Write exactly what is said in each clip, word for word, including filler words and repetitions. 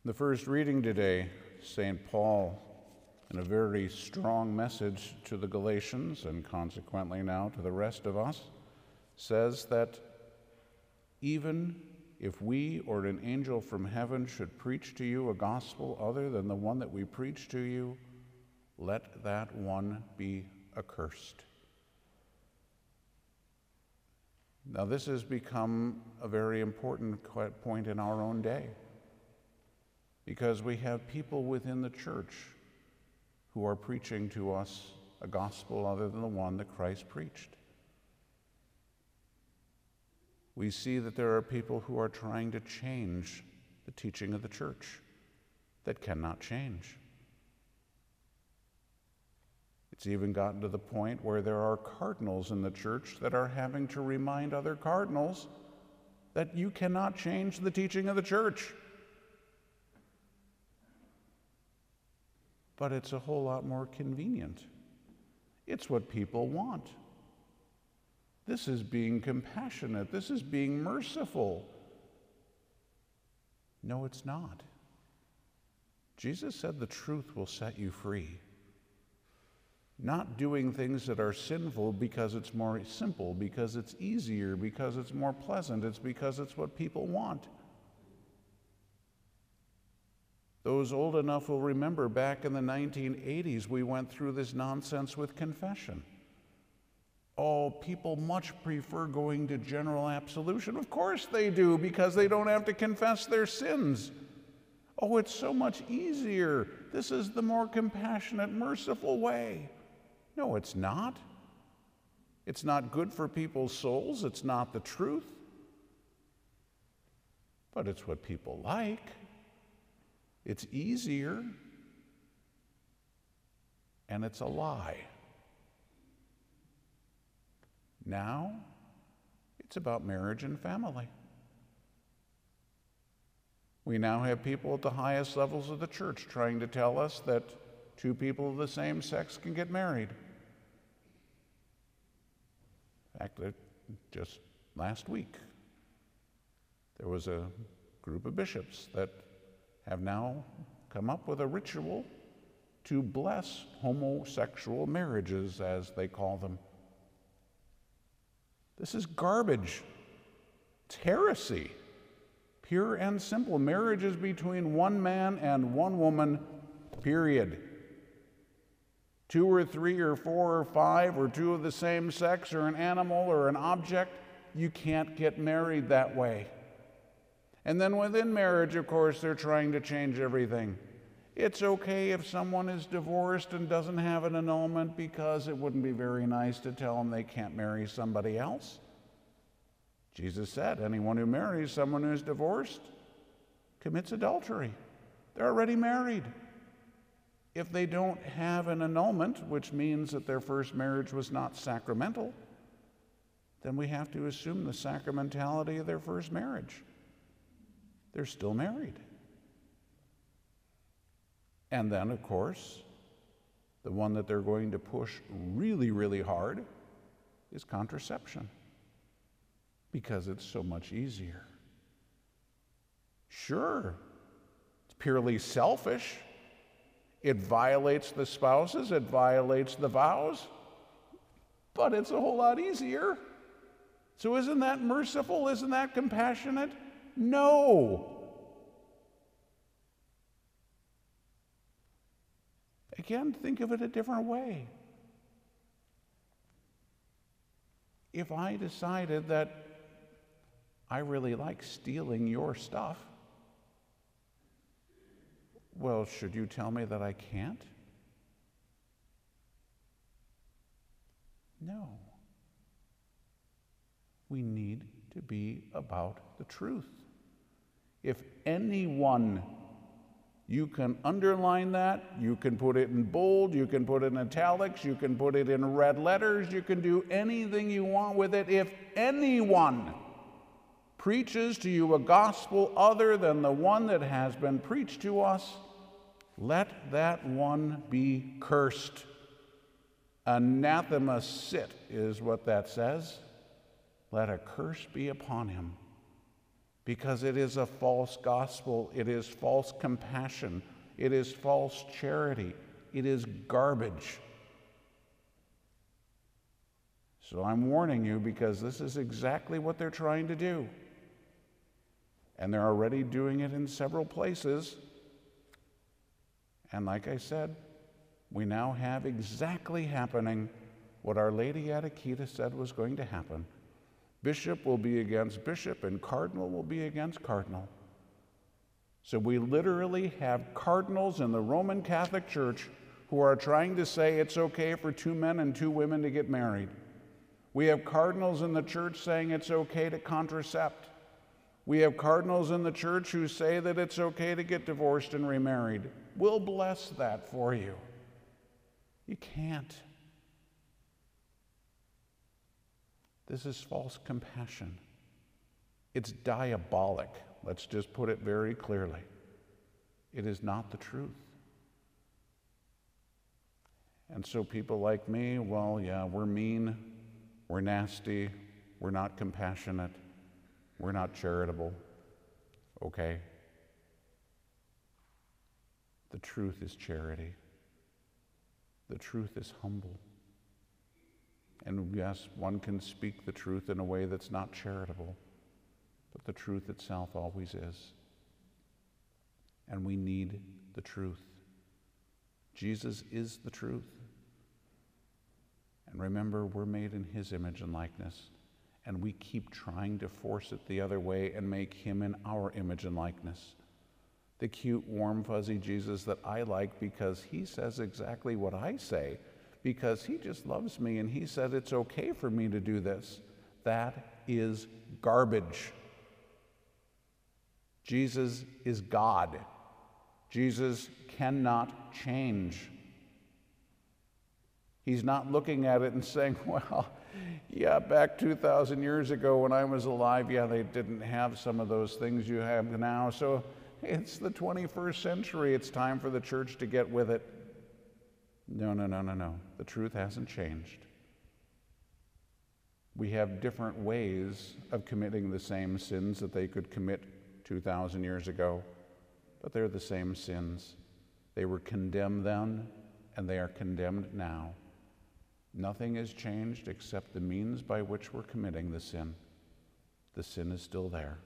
The first reading today, Saint Paul, in a very strong message to the Galatians, and consequently now to the rest of us, says that even if we or an angel from heaven should preach to you a gospel other than the one that we preach to you, let that one be accursed. Now, this has become a very important point in our own day, because we have people within the church who are preaching to us a gospel other than the one that Christ preached. We see that there are people who are trying to change the teaching of the church that cannot change. It's even gotten to the point where there are cardinals in the church that are having to remind other cardinals that you cannot change the teaching of the church. But it's a whole lot more convenient. It's what people want. This is being compassionate. This is being merciful. No, it's not. Jesus said the truth will set you free. Not doing things that are sinful because it's more simple, because it's easier, because it's more pleasant. It's because it's what people want. Those old enough will remember back in the nineteen eighties, we went through this nonsense with confession. Oh, people much prefer going to general absolution. Of course they do, because they don't have to confess their sins. Oh, it's so much easier. This is the more compassionate, merciful way. No, it's not. It's not good for people's souls. It's not the truth. But it's what people like. It's easier, and it's a lie. Now, it's about marriage and family. We now have people at the highest levels of the church trying to tell us that two people of the same sex can get married. In fact, just last week, there was a group of bishops that have now come up with a ritual to bless homosexual marriages, as they call them. This is garbage. It's heresy. Pure and simple. Marriage is between one man and one woman, period. Two or three or four or five or two of the same sex or an animal or an object, you can't get married that way. And then within marriage, of course, they're trying to change everything. It's okay if someone is divorced and doesn't have an annulment, because it wouldn't be very nice to tell them they can't marry somebody else. Jesus said, anyone who marries someone who's divorced commits adultery. They're already married. If they don't have an annulment, which means that their first marriage was not sacramental, then we have to assume the sacramentality of their first marriage. They're still married. And then, of course, the one that they're going to push really, really hard is contraception, because it's so much easier. Sure, it's purely selfish. It violates the spouses, it violates the vows, but it's a whole lot easier. So isn't that merciful? Isn't that compassionate? No. Again, think of it a different way. If I decided that I really like stealing your stuff, well, should you tell me that I can't? No. We need to be about the truth. If anyone, you can underline that, you can put it in bold, you can put it in italics, you can put it in red letters, you can do anything you want with it. If anyone preaches to you a gospel other than the one that has been preached to us, let that one be cursed. Anathema sit is what that says. Let a curse be upon him. because it is a false gospel. It is false compassion. It is false charity. It is garbage. So I'm warning you, because this is exactly what they're trying to do. And they're already doing it in several places. And like I said, we now have exactly happening what Our Lady at Akita said was going to happen. Bishop will be against bishop, and cardinal will be against cardinal. So we literally have cardinals in the Roman Catholic Church who are trying to say it's okay for two men and two women to get married. We have cardinals in the church saying it's okay to contracept. We have cardinals in the church who say that it's okay to get divorced and remarried. We'll bless that for you. You can't. This is false compassion. It's diabolic. Let's just put it very clearly. It is not the truth. And so people like me, well, yeah, we're mean, we're nasty, we're not compassionate, we're not charitable. Okay? The truth is charity. The truth is humble. And yes, one can speak the truth in a way that's not charitable, but the truth itself always is. And we need the truth. Jesus is the truth. And remember, we're made in his image and likeness, and we keep trying to force it the other way and make him in our image and likeness. The cute, warm, fuzzy Jesus that I like because he says exactly what I say, because he just loves me and he said it's okay for me to do this. That is garbage. Jesus is God. Jesus cannot change. He's not looking at it and saying, well, yeah, back two thousand years ago when I was alive, yeah, they didn't have some of those things you have now, so it's the twenty-first century. It's time for the church to get with it. No, no, no, no, no. The truth hasn't changed. We have different ways of committing the same sins that they could commit two thousand years ago, but they're the same sins. They were condemned then, and they are condemned now. Nothing has changed except the means by which we're committing the sin. The sin is still there.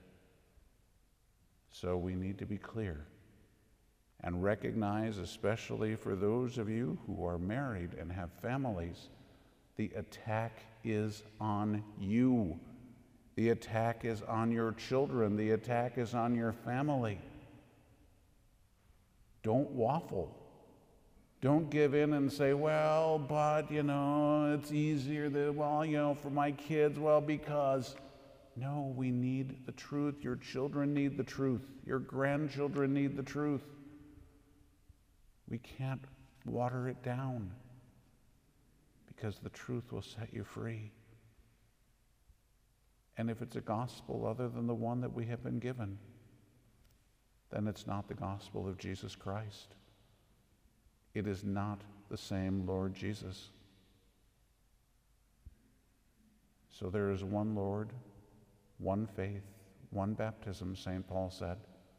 So we need to be clear and recognize, especially for those of you who are married and have families, the attack is on you. The attack is on your children. The attack is on your family. Don't waffle. Don't give in and say, well, but, you know, it's easier that, well, you know, for my kids, well, because. No, we need the truth. Your children need the truth. Your grandchildren need the truth. We can't water it down, because the truth will set you free. And if it's a gospel other than the one that we have been given, then it's not the gospel of Jesus Christ. It is not the same Lord Jesus. So there is one Lord, one faith, one baptism, Saint Paul said.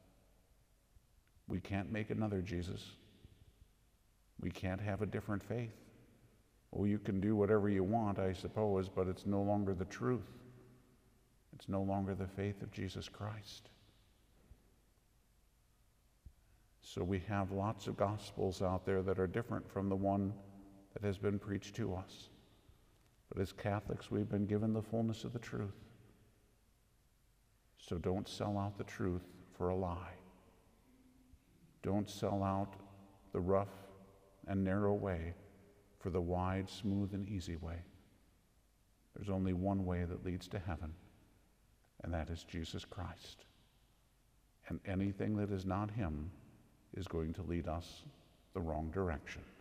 We can't make another Jesus. We can't have a different faith. Well, you can do whatever you want, I suppose, but it's no longer the truth. It's no longer the faith of Jesus Christ. So we have lots of gospels out there that are different from the one that has been preached to us. But as Catholics, we've been given the fullness of the truth. So don't sell out the truth for a lie. Don't sell out the rough and narrow way for the wide, smooth, and easy way. There's only one way that leads to heaven, and that is Jesus Christ. And anything that is not him is going to lead us the wrong direction.